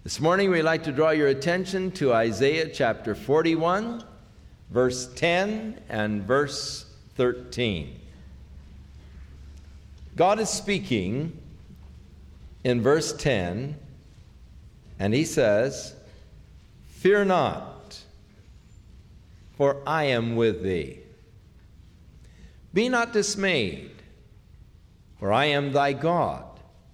This morning we'd like to draw your attention to Isaiah chapter 41, verse 10 and verse 13. God is speaking in verse 10, and he says, "Fear not, for I am with thee. Be not dismayed, for I am thy God.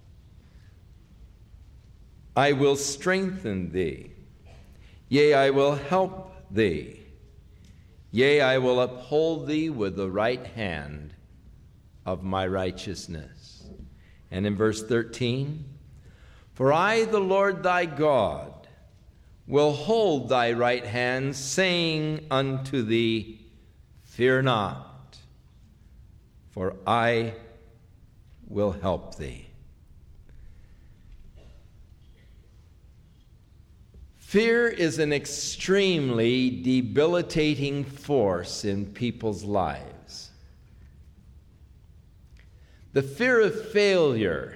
I will strengthen thee. Yea, I will help thee. Yea, I will uphold thee with the right hand of my righteousness." And in verse 13, "For I, the Lord thy God, will hold thy right hand, saying unto thee, Fear not, for I will help thee." Fear is an extremely debilitating force in people's lives. The fear of failure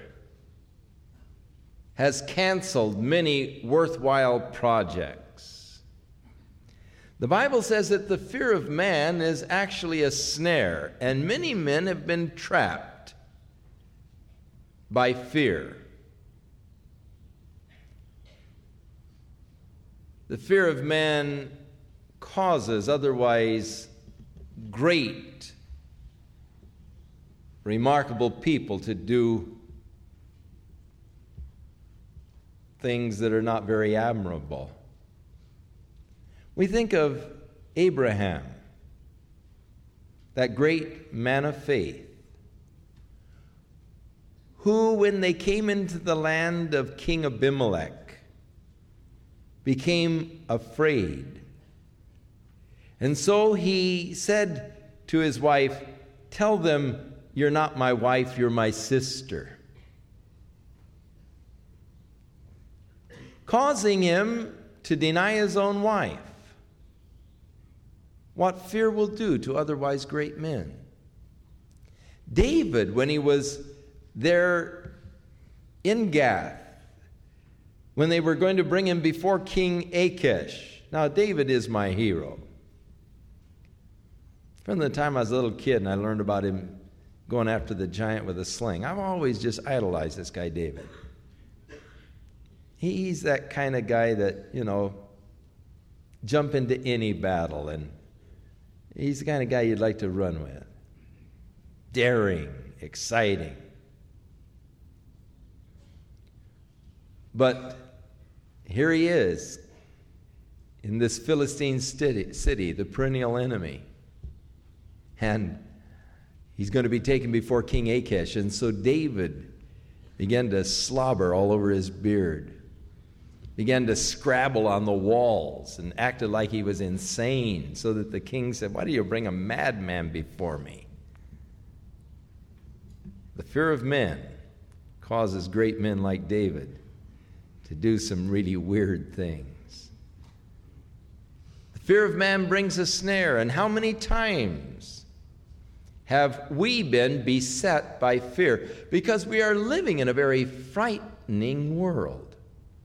has canceled many worthwhile projects. The Bible says that the fear of man is actually a snare, and many men have been trapped by fear. The fear of man causes otherwise great, remarkable people to do things that are not very admirable. We think of Abraham, that great man of faith, who, when they came into the land of King Abimelech, became afraid. And so he said to his wife, "Tell them, you're not my wife, you're my sister." Causing him to deny his own wife. What fear will do to otherwise great men. David, when he was there in Gath, when they were going to bring him before King Achish. Now, David is my hero. From the time I was a little kid and I learned about him going after the giant with a sling, I've always just idolized this guy, David. He's that kind of guy that, jump into any battle, and he's the kind of guy you'd like to run with. Daring, exciting. But here he is in this Philistine city, the perennial enemy. And he's going to be taken before King Achish. And so David began to slobber all over his beard, began to scrabble on the walls, and acted like he was insane, so that the king said, "Why do you bring a madman before me?" The fear of men causes great men like David to do some really weird things. The fear of man brings a snare, and how many times have we been beset by fear? Because we are living in a very frightening world.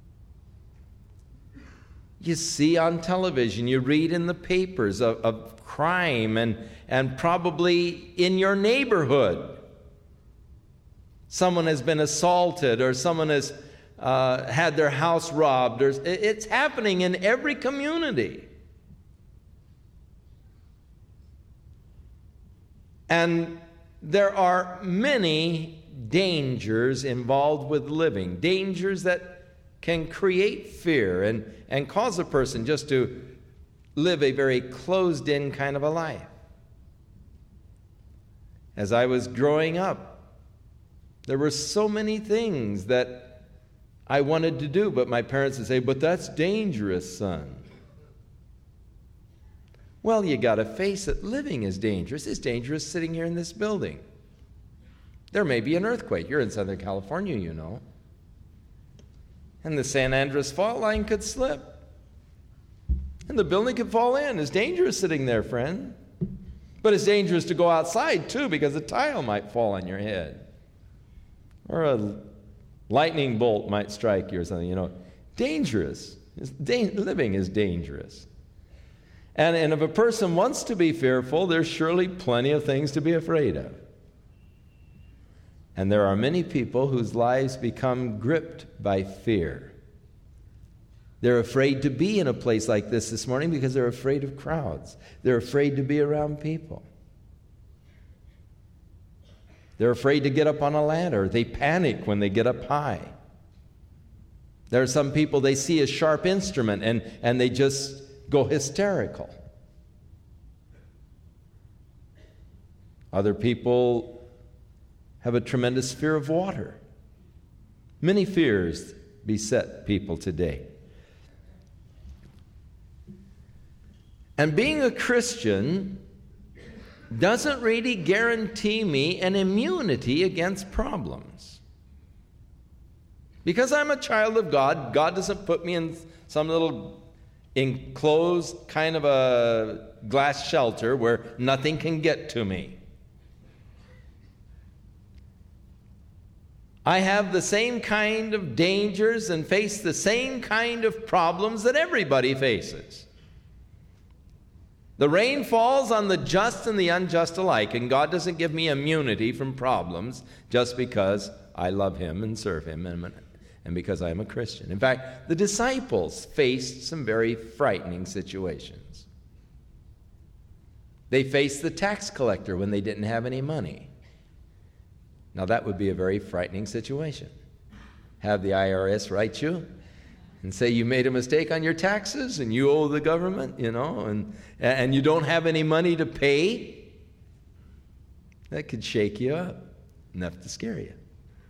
You see on television, you read in the papers of crime, and probably in your neighborhood, someone has been assaulted, or someone has had their house robbed. It's happening in every community. And there are many dangers involved with living, dangers that can create fear and cause a person just to live a very closed-in kind of a life. As I was growing up, there were so many things that I wanted to do, but my parents would say, "But that's dangerous, son." Well, you got to face it. Living is dangerous. It's dangerous sitting here in this building. There may be an earthquake. You're in Southern California, you know. And the San Andreas fault line could slip. And the building could fall in. It's dangerous sitting there, friend. But it's dangerous to go outside, too, because a tile might fall on your head. Or a lightning bolt might strike you or something, dangerous. Living is dangerous. And if a person wants to be fearful, there's surely plenty of things to be afraid of. And there are many people whose lives become gripped by fear. They're afraid to be in a place like this morning because they're afraid of crowds. They're afraid to be around people. They're afraid to get up on a ladder. They panic when they get up high. There are some people, they see a sharp instrument and they just go hysterical. Other people have a tremendous fear of water. Many fears beset people today. And being a Christian doesn't really guarantee me an immunity against problems. Because I'm a child of God, God doesn't put me in some little enclosed kind of a glass shelter where nothing can get to me. I have the same kind of dangers and face the same kind of problems that everybody faces. The rain falls on the just and the unjust alike, and God doesn't give me immunity from problems just because I love Him and serve Him and because I'm a Christian. In fact, the disciples faced some very frightening situations. They faced the tax collector when they didn't have any money. Now that would be a very frightening situation. Have the IRS write you and say you made a mistake on your taxes and you owe the government, and you don't have any money to pay. That could shake you up enough to scare you.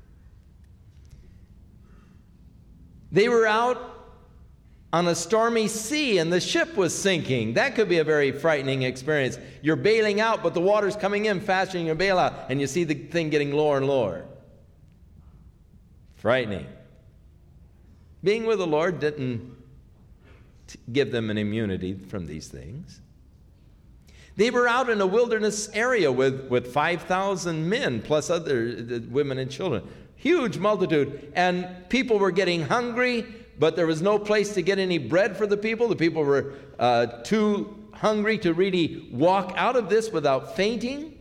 They were out on a stormy sea and the ship was sinking. That could be a very frightening experience. You're bailing out, but the water's coming in faster than you bail out, and you see the thing getting lower and lower. Frightening. Being with the Lord didn't give them an immunity from these things. They were out in a wilderness area with 5,000 men plus other women and children. Huge multitude. And people were getting hungry, but there was no place to get any bread for the people. The people were too hungry to really walk out of this without fainting.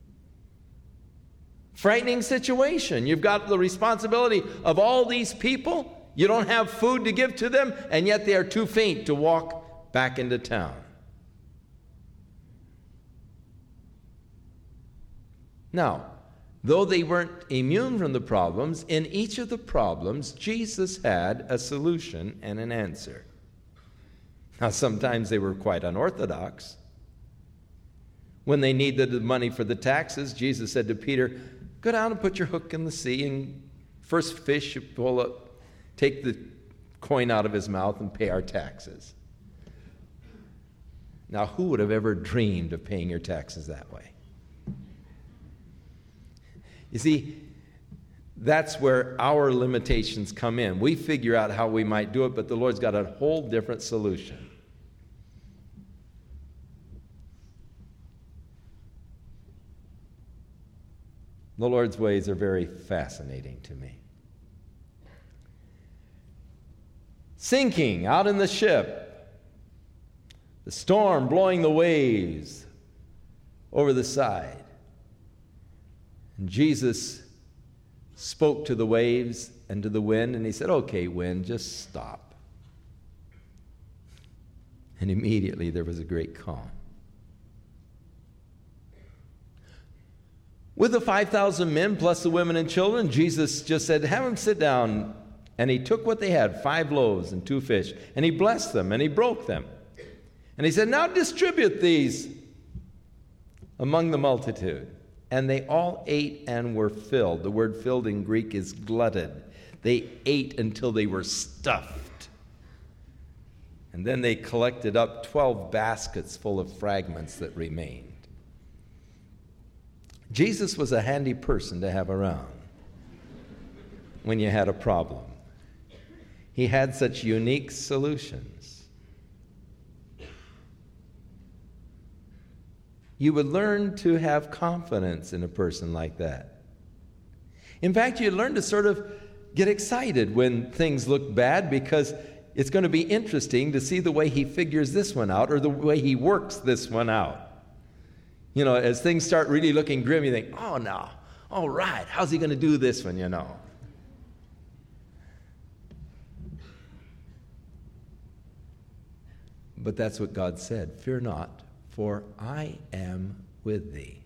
Frightening situation. You've got the responsibility of all these people. You don't have food to give to them, and yet they are too faint to walk back into town. Now, though they weren't immune from the problems, in each of the problems, Jesus had a solution and an answer. Now, sometimes they were quite unorthodox. When they needed the money for the taxes, Jesus said to Peter, "Go down and put your hook in the sea, and first fish you pull up, take the coin out of his mouth and pay our taxes." Now, who would have ever dreamed of paying your taxes that way? You see, that's where our limitations come in. We figure out how we might do it, but the Lord's got a whole different solution. The Lord's ways are very fascinating to me. Sinking out in the ship, the storm blowing the waves over the side. And Jesus spoke to the waves and to the wind, and he said, "Okay, wind, just stop." And immediately there was a great calm. With the 5,000 men plus the women and children, Jesus just said, "Have them sit down." And he took what they had, 5 loaves and 2 fish, and he blessed them, and he broke them. And he said, "Now distribute these among the multitude." And they all ate and were filled. The word filled in Greek is glutted. They ate until they were stuffed. And then they collected up 12 baskets full of fragments that remained. Jesus was a handy person to have around when you had a problem. He had such unique solutions. You would learn to have confidence in a person like that. In fact, you'd learn to sort of get excited when things look bad, because it's going to be interesting to see the way he figures this one out, or the way he works this one out. You know, as things start really looking grim, you think, oh, no, all right, how's he going to do this one, you know? But that's what God said. Fear not, for I am with thee.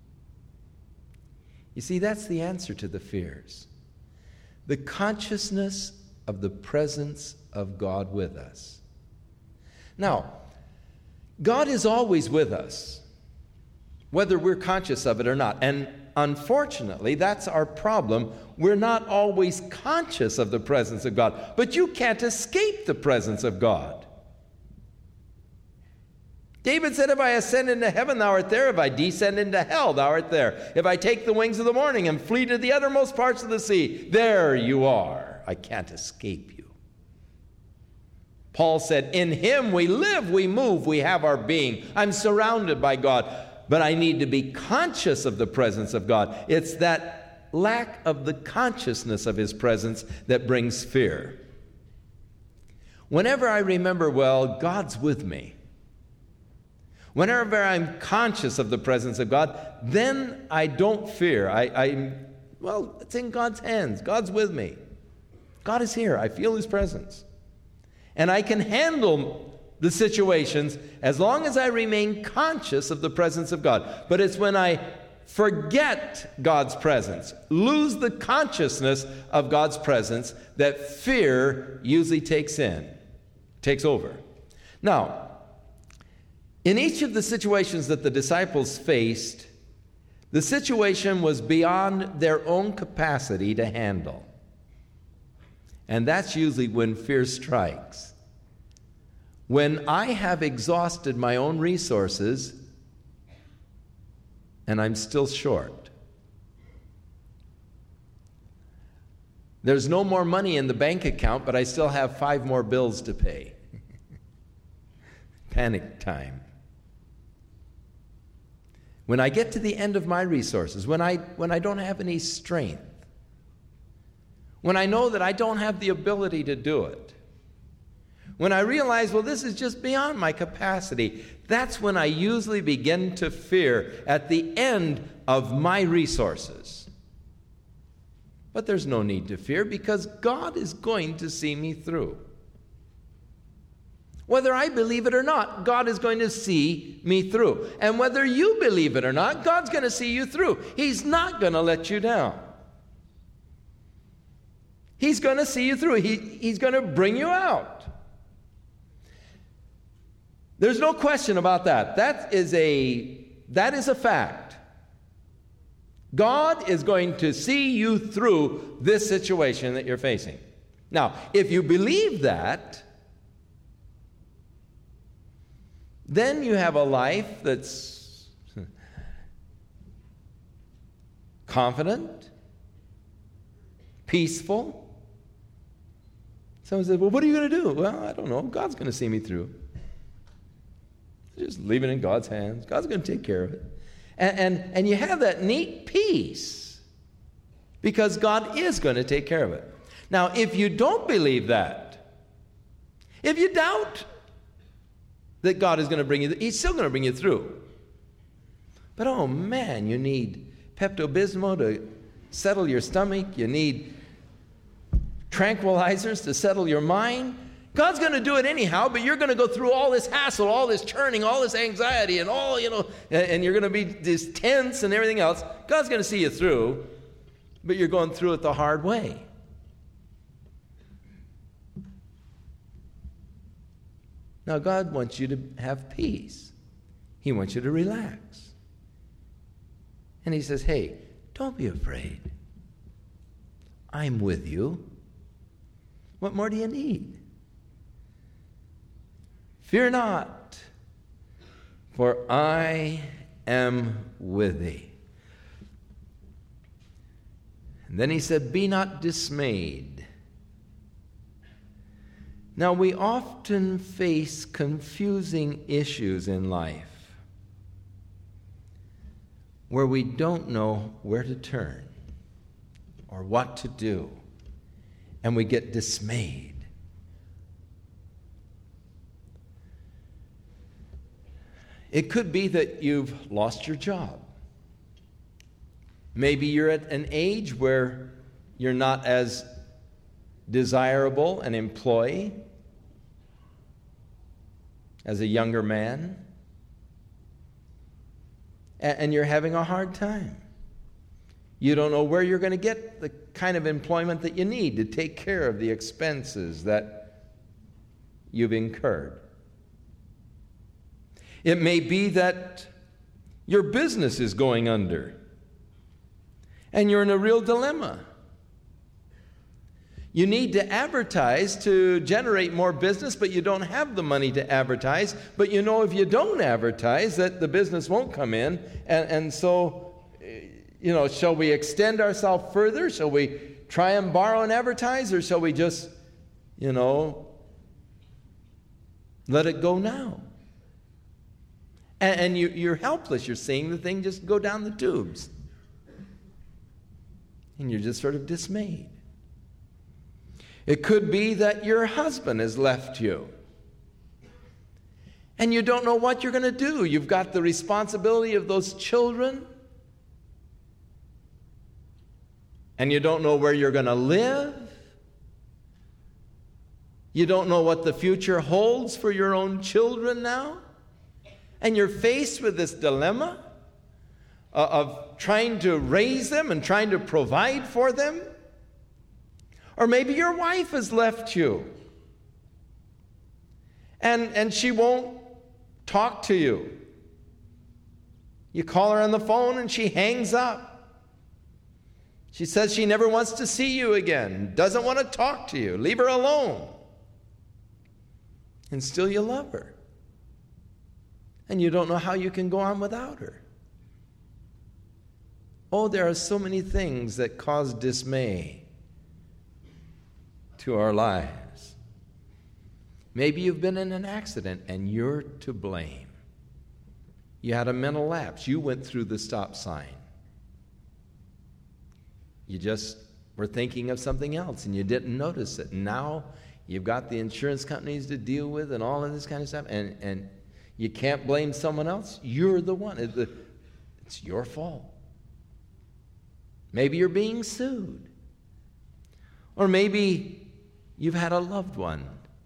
You see, that's the answer to the fears. The consciousness of the presence of God with us. Now, God is always with us, whether we're conscious of it or not. And unfortunately, that's our problem. We're not always conscious of the presence of God. But you can't escape the presence of God. David said, if I ascend into heaven, thou art there. If I descend into hell, thou art there. If I take the wings of the morning and flee to the uttermost parts of the sea, there you are. I can't escape you. Paul said, in him we live, we move, we have our being. I'm surrounded by God, but I need to be conscious of the presence of God. It's that lack of the consciousness of his presence that brings fear. Whenever I remember, well, God's with me, whenever I'm conscious of the presence of God, then I don't fear. Well, it's in God's hands. God's with me. God is here. I feel his presence. And I can handle the situations as long as I remain conscious of the presence of God. But it's when I forget God's presence, lose the consciousness of God's presence, that fear usually takes over. Now, in each of the situations that the disciples faced, the situation was beyond their own capacity to handle. And that's usually when fear strikes. When I have exhausted my own resources and I'm still short. There's no more money in the bank account, but I still have 5 more bills to pay. Panic time. When I get to the end of my resources, when I don't have any strength, when I know that I don't have the ability to do it, when I realize, well, this is just beyond my capacity, that's when I usually begin to fear at the end of my resources. But there's no need to fear, because God is going to see me through. Whether I believe it or not, God is going to see me through. And whether you believe it or not, God's going to see you through. He's not going to let you down. He's going to see you through. He's going to bring you out. There's no question about that. That is a fact. God is going to see you through this situation that you're facing. Now, if you believe that, then you have a life that's confident, peaceful. Someone says, well, what are you going to do? Well, I don't know. God's going to see me through. Just leave it in God's hands. God's going to take care of it. And you have that neat peace because God is going to take care of it. Now, if you don't believe that, if you doubt that God is going to bring you, he's still going to bring you through. But oh man, you need Pepto-Bismol to settle your stomach. You need tranquilizers to settle your mind. God's going to do it anyhow, but you're going to go through all this hassle, all this churning, all this anxiety, and all, and you're going to be this tense and everything else. God's going to see you through, but you're going through it the hard way. Now, God wants you to have peace. He wants you to relax. And he says, hey, don't be afraid. I'm with you. What more do you need? Fear not, for I am with thee. And then he said, be not dismayed. Now, we often face confusing issues in life where we don't know where to turn or what to do. and we get dismayed. It could be that you've lost your job. Maybe you're at an age where you're not as desirable an employee as a younger man, and you're having a hard time. You don't know where you're going to get the kind of employment that you need to take care of the expenses that you've incurred. It may be that your business is going under, and you're in a real dilemma. You need to advertise to generate more business, but you don't have the money to advertise. But you know if you don't advertise that the business won't come in. And so, shall we extend ourselves further? Shall we try and borrow and advertise? Or shall we just, let it go now? And you're helpless. You're seeing the thing just go down the tubes. And you're just sort of dismayed. It could be that your husband has left you, and you don't know what you're going to do. You've got the responsibility of those children, and you don't know where you're going to live. You don't know what the future holds for your own children now, and you're faced with this dilemma of trying to raise them and trying to provide for them. Or maybe your wife has left you, and she won't talk to you. You call her on the phone and she hangs up. She says she never wants to see you again, doesn't want to talk to you. Leave her alone. And still you love her. And you don't know how you can go on without her. Oh, there are so many things that cause dismay to our lives. Maybe you've been in an accident and you're to blame. You had a mental lapse. You went through the stop sign. You just were thinking of something else and you didn't notice it. Now you've got the insurance companies to deal with and all of this kind of stuff, and you can't blame someone else. You're the one. It's your fault. Maybe you're being sued. Or maybe you've had a loved one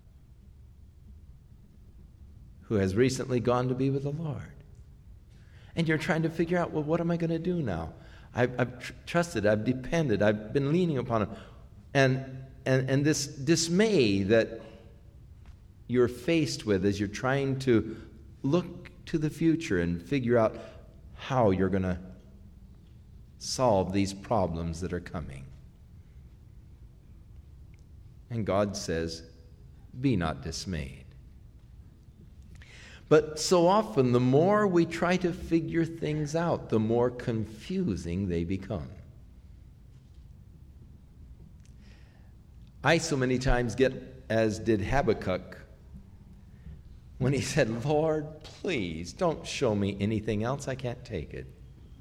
who has recently gone to be with the Lord. And you're trying to figure out, well, what am I going to do now? I've trusted, I've depended, I've been leaning upon him. And this dismay that you're faced with as you're trying to look to the future and figure out how you're going to solve these problems that are coming. And God says, be not dismayed. But so often, the more we try to figure things out, the more confusing they become. I so many times get as did Habakkuk when he said, Lord, please don't show me anything else. I can't take it.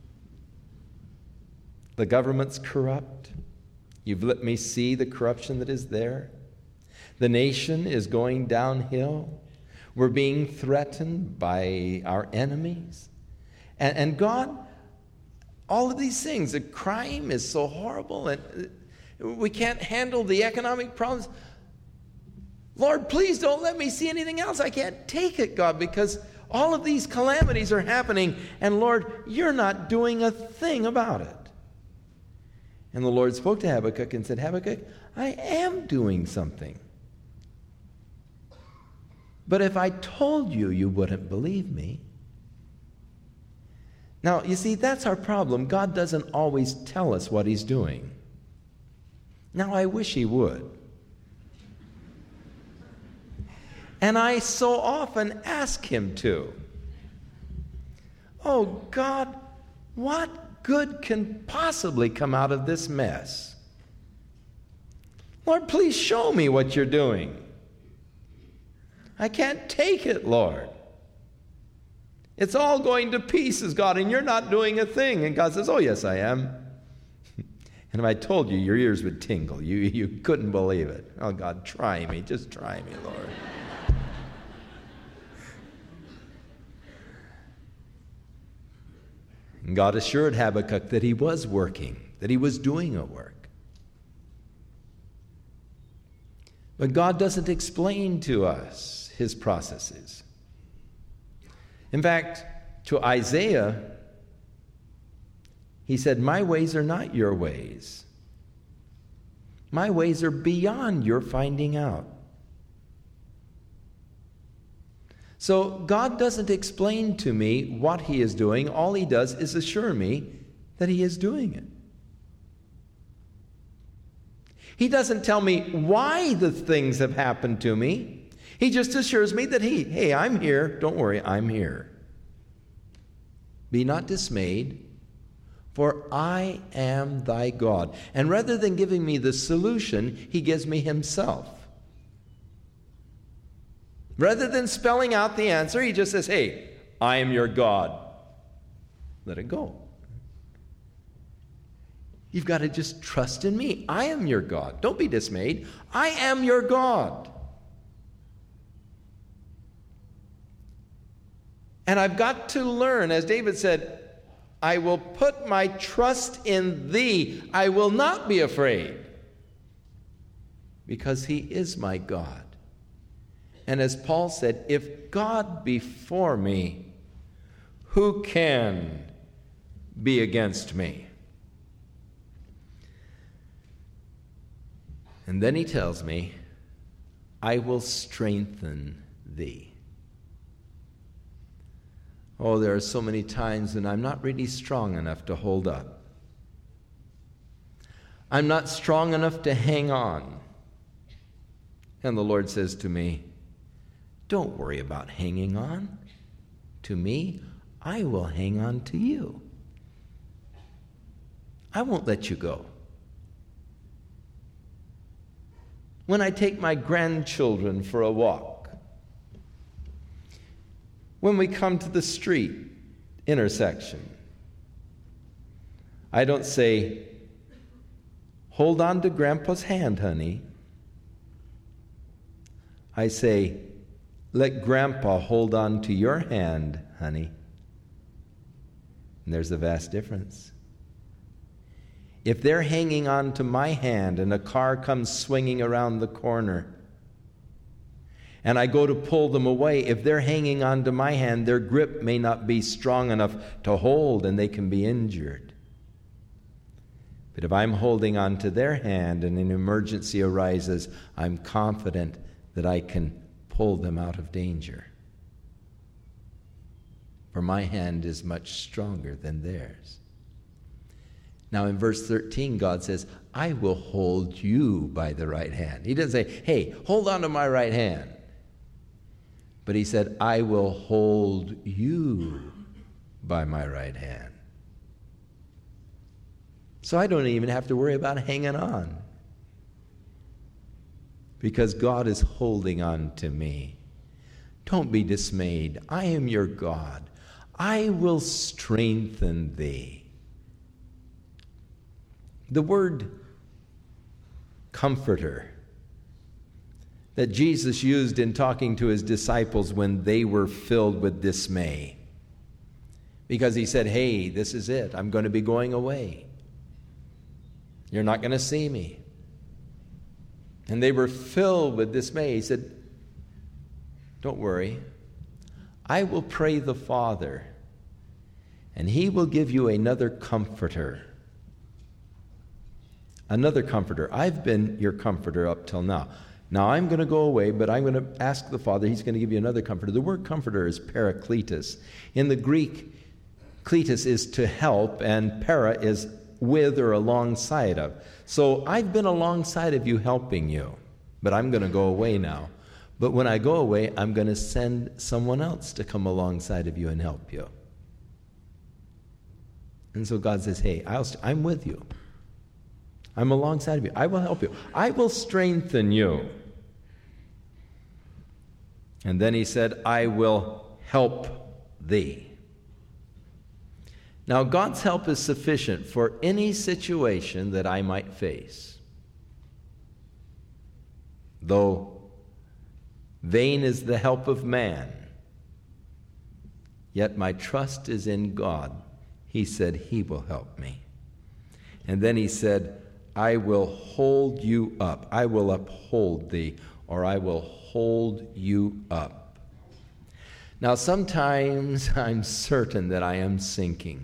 The government's corrupt. You've let me see the corruption that is there. The nation is going downhill. We're being threatened by our enemies. And God, all of these things, the crime is so horrible, and we can't handle the economic problems. Lord, please don't let me see anything else. I can't take it, God, because all of these calamities are happening, and Lord, you're not doing a thing about it. And the Lord spoke to Habakkuk and said, Habakkuk, I am doing something. But if I told you, you wouldn't believe me. Now, you see, that's our problem. God doesn't always tell us what he's doing. Now, I wish he would. And I so often ask him to. Oh, God, what good can possibly come out of this mess? Lord, please show me what you're doing. I can't take it, Lord. It's all going to pieces, God, and you're not doing a thing. And God says, oh, yes, I am. And if I told you, your ears would tingle. You couldn't believe it. Oh, God, try me. Just try me, Lord. And God assured Habakkuk that he was working, that he was doing a work. But God doesn't explain to us his processes. In fact, to Isaiah, he said, my ways are not your ways. My ways are beyond your finding out. So God doesn't explain to me what he is doing. All he does is assure me that he is doing it. He doesn't tell me why the things have happened to me. He just assures me that hey, I'm here. Don't worry, I'm here. Be not dismayed, for I am thy God. And rather than giving me the solution, he gives me himself. Rather than spelling out the answer, he just says, hey, I am your God. Let it go. You've got to just trust in me. I am your God. Don't be dismayed. I am your God. And I've got to learn, as David said, I will put my trust in thee. I will not be afraid, because he is my God. And as Paul said, if God be for me, who can be against me? And then he tells me, I will strengthen thee. Oh, there are so many times when I'm not really strong enough to hold up. I'm not strong enough to hang on. And the Lord says to me, don't worry about hanging on to me. I will hang on to you. I won't let you go. When I take my grandchildren for a walk, when we come to the street intersection, I don't say, hold on to Grandpa's hand, honey. I say, let Grandpa hold on to your hand, honey. And there's a vast difference. If they're hanging on to my hand and a car comes swinging around the corner, and I go to pull them away, if they're hanging on to my hand, their grip may not be strong enough to hold and they can be injured. But if I'm holding on to their hand and an emergency arises, I'm confident that I can pull them out of danger. For my hand is much stronger than theirs. Now in verse 13, God says, I will hold you by the right hand. He doesn't say, hey, hold on to my right hand. But he said, I will hold you by my right hand. So I don't even have to worry about hanging on, because God is holding on to me. Don't be dismayed. I am your God. I will strengthen thee. The word comforter that Jesus used in talking to his disciples when they were filled with dismay, because he said, hey, this is it. I'm going to be going away. You're not going to see me. And they were filled with dismay. He said, don't worry. I will pray the Father, and he will give you another comforter. Another comforter. I've been your comforter up till now. Now I'm going to go away, but I'm going to ask the Father. He's going to give you another comforter. The word comforter is parakletos. In the Greek, kletos is to help, and para is with or alongside of. So I've been alongside of you, helping you, but I'm going to go away now. But when I go away, I'm going to send someone else to come alongside of you and help you. And so God says, hey, I'm with you. I'm alongside of you. I will help you. I will strengthen you. And then he said, I will help thee. Now, God's help is sufficient for any situation that I might face. Though vain is the help of man, yet my trust is in God. He said he will help me. And then he said, I will hold you up. I will uphold thee, or I will hold you up. Now, sometimes I'm certain that I am sinking.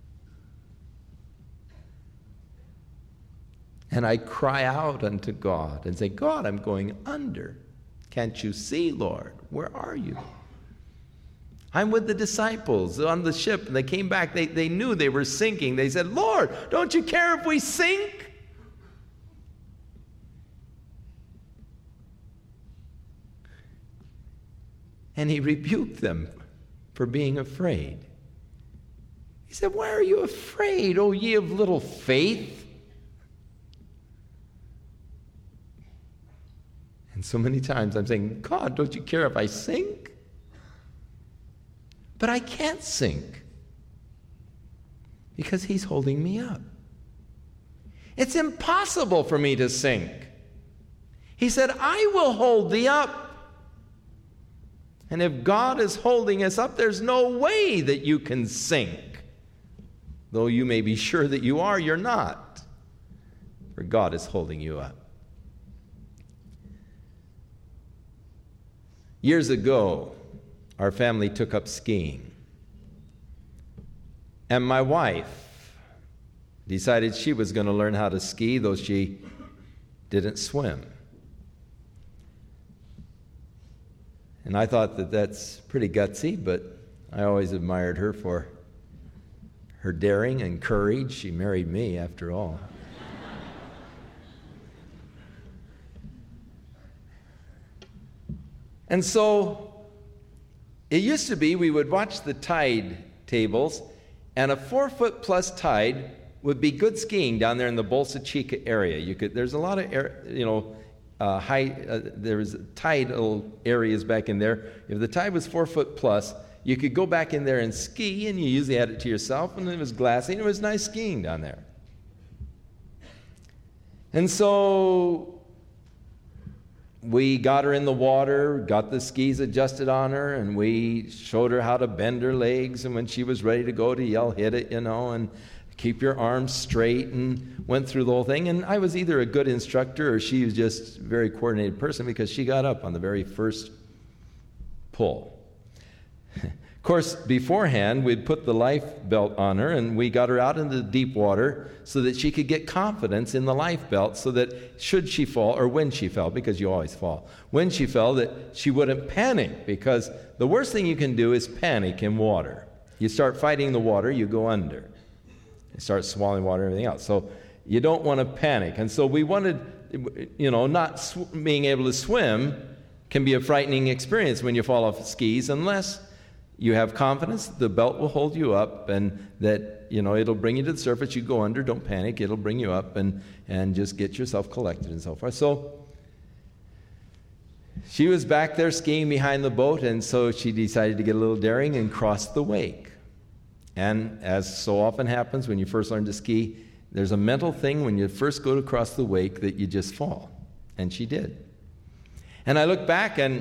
And I cry out unto God and say, God, I'm going under. Can't you see, Lord? Where are you? I'm with the disciples on the ship, and they came back. They knew they were sinking. They said, Lord, don't you care if we sink? And he rebuked them for being afraid. He said, why are you afraid, O ye of little faith? And so many times I'm saying, God, don't you care if I sink? But I can't sink because he's holding me up. It's impossible for me to sink. He said, I will hold thee up. And if God is holding us up, there's no way that you can sink. Though you may be sure that you are, you're not. For God is holding you up. Years ago, our family took up skiing. And my wife decided she was going to learn how to ski, though she didn't swim. And I thought that that's pretty gutsy, but I always admired her for her daring and courage. She married me, after all. And so it used to be we would watch the tide tables, and a 4-foot plus tide would be good skiing down there in the Bolsa Chica area. There's a lot of there was tidal areas back in there. If the tide was 4 foot plus, you could go back in there and ski, and you usually had it to yourself, and it was glassy, and it was nice skiing down there. And so we got her in the water, got the skis adjusted on her, and we showed her how to bend her legs, and when she was ready to go, to yell, hit it, and keep your arms straight, and went through the whole thing. And I was either a good instructor or she was just a very coordinated person, because she got up on the very first pull. Of course, beforehand, we'd put the life belt on her, and we got her out into the deep water so that she could get confidence in the life belt, so that should she fall, or when she fell, because you always fall, when she fell, that she wouldn't panic, because the worst thing you can do is panic in water. You start fighting the water, you go under. You start swallowing water and everything else. So you don't want to panic. And so we wanted, not being able to swim can be a frightening experience when you fall off skis, unless you have confidence the belt will hold you up, and that, it'll bring you to the surface. You go under, don't panic. It'll bring you up, and just get yourself collected and so forth. So she was back there skiing behind the boat, and so she decided to get a little daring and cross the wake. And as so often happens when you first learn to ski, there's a mental thing when you first go across the wake that you just fall. And she did. And I look back, and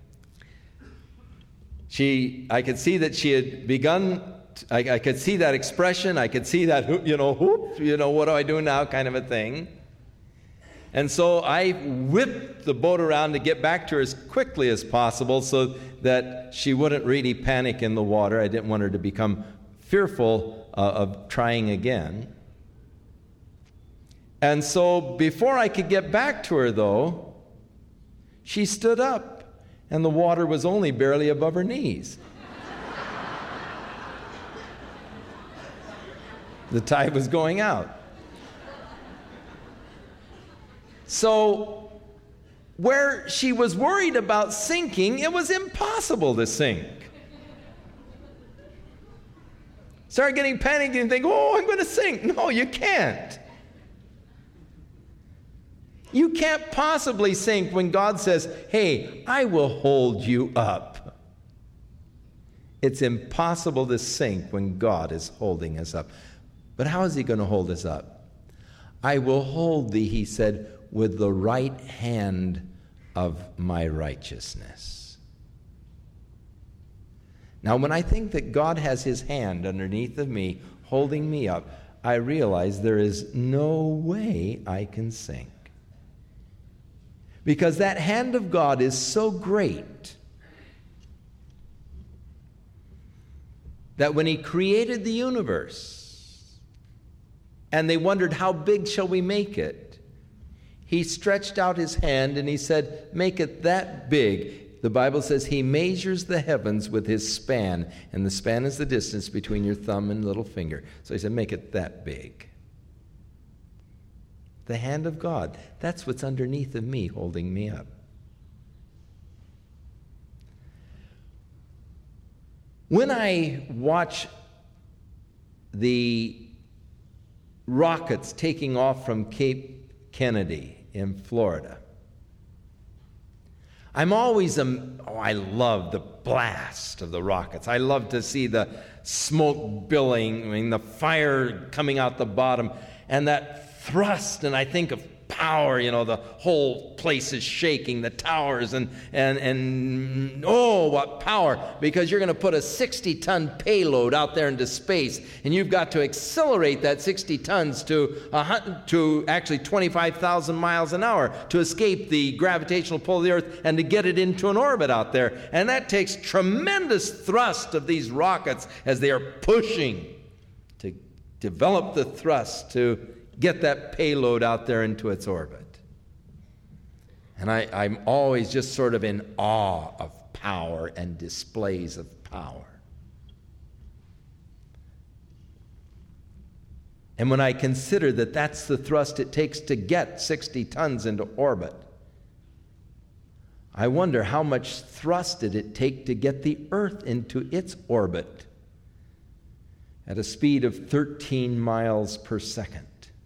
I could see that she had begun, I could see that expression, I could see that, what do I do now kind of a thing. And so I whipped the boat around to get back to her as quickly as possible so that she wouldn't really panic in the water. I didn't want her to become fearful of trying again. And so before I could get back to her, though, she stood up, and the water was only barely above her knees. The tide was going out. So where she was worried about sinking, it was impossible to sink. Start getting panicky and think, I'm going to sink. No, you can't. You can't possibly sink when God says, hey, I will hold you up. It's impossible to sink when God is holding us up. But how is he going to hold us up? I will hold thee, he said, with the right hand of my righteousness. Now, when I think that God has his hand underneath of me, holding me up, I realize there is no way I can sink. Because that hand of God is so great that when he created the universe and they wondered, how big shall we make it? He stretched out his hand and he said, make it that big. The Bible says he measures the heavens with his span, and the span is the distance between your thumb and little finger. So he said, make it that big. The hand of God, that's what's underneath of me, holding me up. When I watch the rockets taking off from Cape Kennedy in Florida, I'm always, I love the blast of the rockets. I love to see the smoke billowing, the fire coming out the bottom, and that thrust, and I think of power, the whole place is shaking, the towers, and oh, what power, because you're going to put a 60-ton payload out there into space, and you've got to accelerate that 60 tons to actually 25,000 miles an hour to escape the gravitational pull of the Earth and to get it into an orbit out there. And that takes tremendous thrust of these rockets as they are pushing to develop the thrust to get that payload out there into its orbit. And I'm always just sort of in awe of power and displays of power. And when I consider that that's the thrust it takes to get 60 tons into orbit, I wonder how much thrust did it take to get the Earth into its orbit at a speed of 13 miles per second.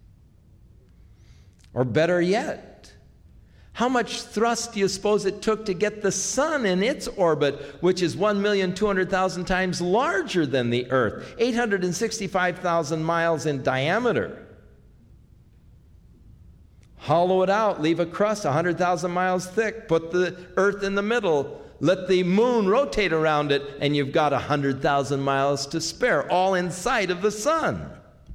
Or better yet, how much thrust do you suppose it took to get the sun in its orbit, which is 1,200,000 times larger than the Earth, 865,000 miles in diameter? Hollow it out, leave a crust 100,000 miles thick, put the Earth in the middle, let the moon rotate around it, and you've got 100,000 miles to spare, all inside of the sun.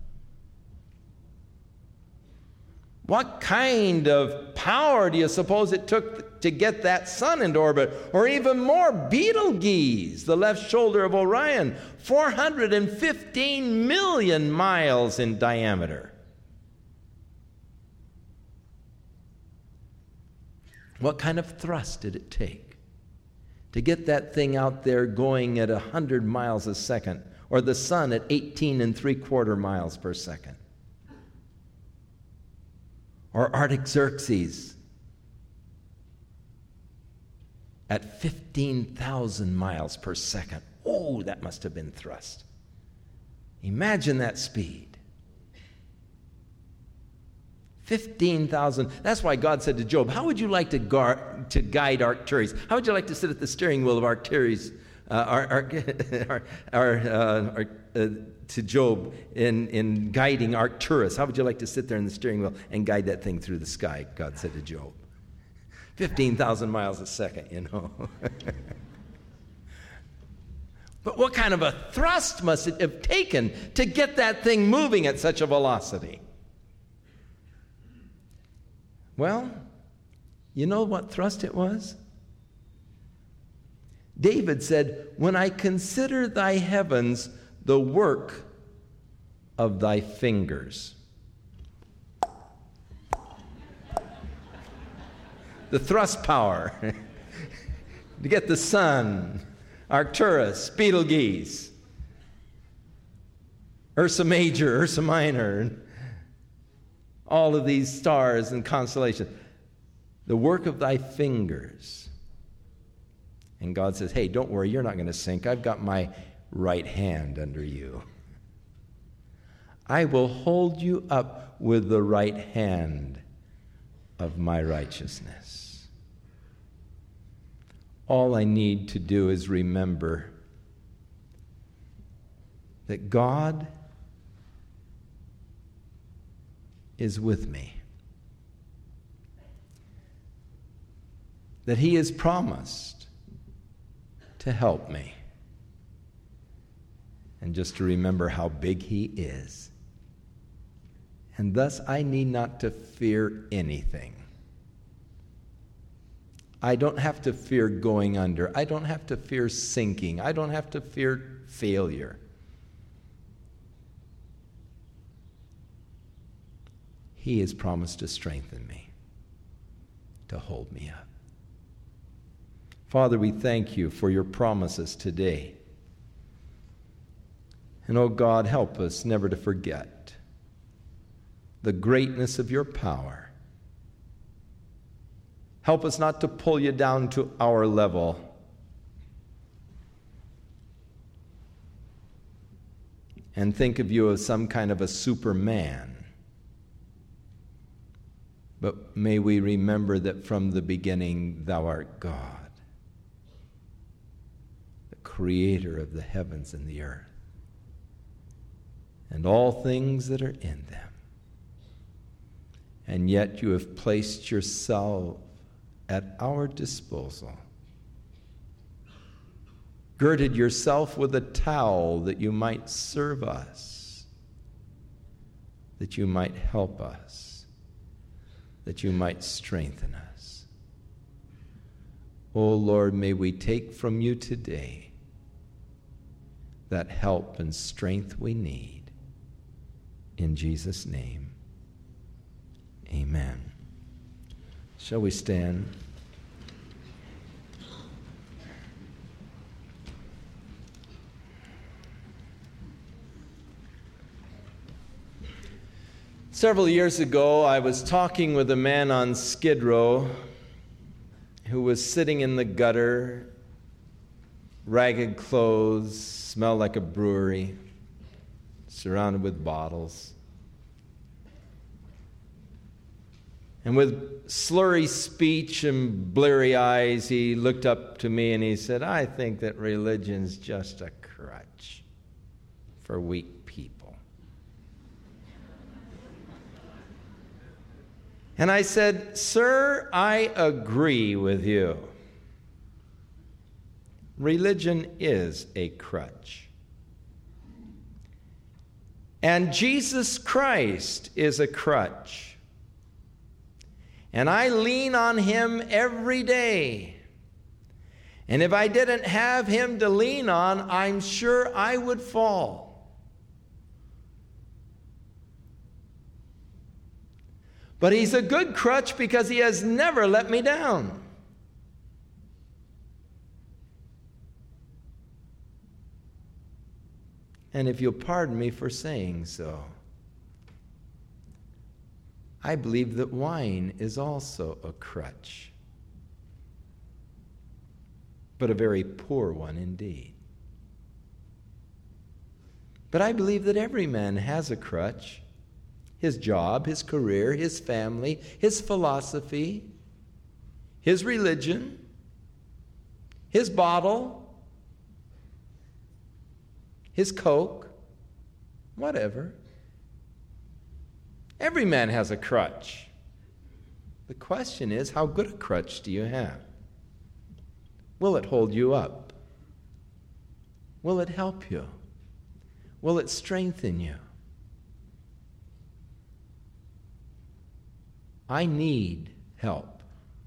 What kind of power do you suppose it took to get that sun into orbit? Or even more, Betelgeuse, the left shoulder of Orion, 415 million miles in diameter. What kind of thrust did it take to get that thing out there going at 100 miles a second, or the sun at 18 3/4 miles per second? Or Artaxerxes at 15,000 miles per second. Oh, that must have been thrust. Imagine that speed. 15,000. That's why God said to Job, how would you like to guide Arcturus? How would you like to sit at the steering wheel of Arcturus? To Job in guiding Arcturus. How would you like to sit there in the steering wheel and guide that thing through the sky? God said to Job. 15,000 miles a second, But what kind of a thrust must it have taken to get that thing moving at such a velocity? Well, you know what thrust it was? David said, when I consider thy heavens, the work of thy fingers. The thrust power to get the sun, Arcturus, Betelgeuse, Ursa Major, Ursa Minor, and all of these stars and constellations. The work of thy fingers. And God says, hey, don't worry, you're not going to sink. I've got my right hand under you. I will hold you up with the right hand of my righteousness. All I need to do is remember that God is with me. That He has promised to help me. And just to remember how big He is. And thus I need not to fear anything. I don't have to fear going under. I don't have to fear sinking. I don't have to fear failure. He has promised to strengthen me, to hold me up. Father, we thank you for your promises today. And oh God, help us never to forget the greatness of your power. Help us not to pull you down to our level. And think of you as some kind of a Superman. But may we remember that from the beginning thou art God, the creator of the heavens and the earth, and all things that are in them. And yet you have placed yourself at our disposal, girded yourself with a towel that you might serve us, that you might help us, that you might strengthen us. Oh Lord, may we take from you today that help and strength we need. In Jesus' name, amen. Shall we stand? Several years ago, I was talking with a man on Skid Row who was sitting in the gutter, ragged clothes, smelled like a brewery, surrounded with bottles. And with slurry speech and bleary eyes, he looked up to me and he said, I think that religion's just a crutch for weak people. And I said, Sir, I agree with you. Religion is a crutch. And Jesus Christ is a crutch. And I lean on Him every day. And if I didn't have Him to lean on, I'm sure I would fall. But He's a good crutch because He has never let me down. And if you'll pardon me for saying so, I believe that wine is also a crutch, but a very poor one indeed. But I believe that every man has a crutch: his job, his career, his family, his philosophy, his religion, his bottle, his Coke, whatever. Every man has a crutch. The question is, how good a crutch do you have? Will it hold you up? Will it help you? Will it strengthen you? I need help.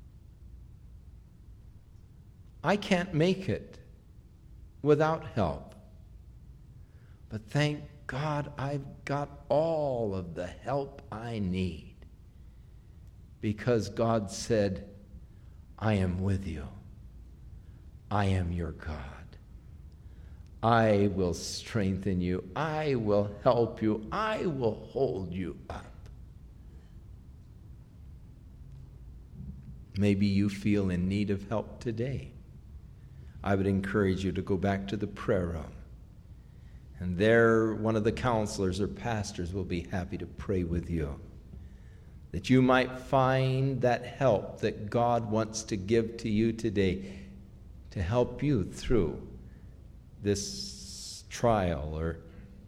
I can't make it without help. But thank God, I've got all of the help I need, because God said, I am with you. I am your God. I will strengthen you. I will help you. I will hold you up. Maybe you feel in need of help today. I would encourage you to go back to the prayer room. And there, one of the counselors or pastors will be happy to pray with you, that you might find that help that God wants to give to you today to help you through this trial or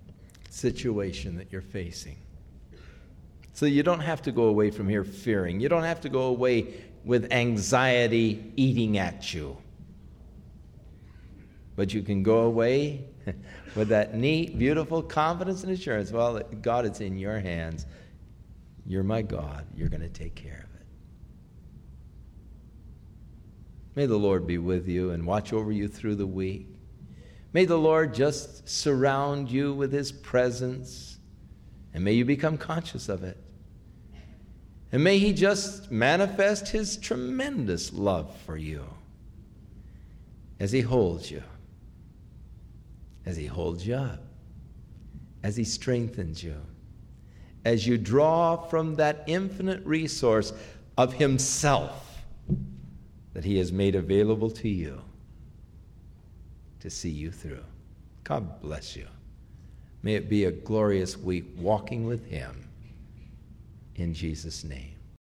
situation that you're facing. So you don't have to go away from here fearing. You don't have to go away with anxiety eating at you. But you can go away with that neat, beautiful confidence and assurance. Well, God, it's in your hands. You're my God. You're going to take care of it. May the Lord be with you and watch over you through the week. May the Lord just surround you with his presence, and may you become conscious of it. And may he just manifest his tremendous love for you as he holds you, as he holds you up, as he strengthens you, as you draw from that infinite resource of himself that he has made available to you to see you through. God bless you. May it be a glorious week walking with him in Jesus' name.